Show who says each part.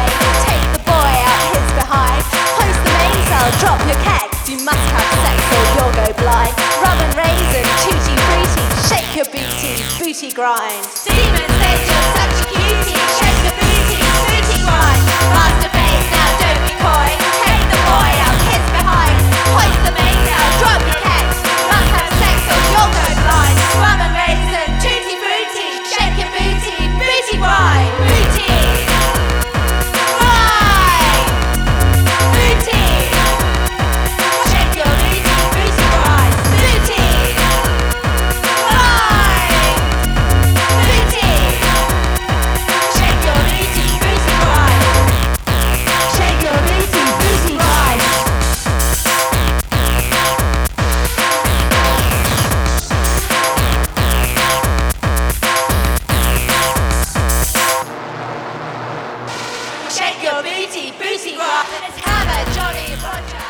Speaker 1: grind. Take the boy out his behind. Hoist the mainsail, drop your kegs. You must have sex or you'll go blind. Rum and raisin, tutti fruity. Shake your booty, booty grind. Demons said you're such a cutie. Shake your booty, booty grind. Master face, now don't be coy. Take the boy out his behind. Hoist the mainsail, drop your kegs. Must have sex or you'll go blind. Rum and raisin, tutti fruity. Shake your booty, booty grind. Booty grind. Booty. Shake your booty, booty grind. Booty grind. Booty. Shake your booty, booty grind. Shake your booty, booty grind. Shake your booty, booty grind. Let's have a Jolly Roger.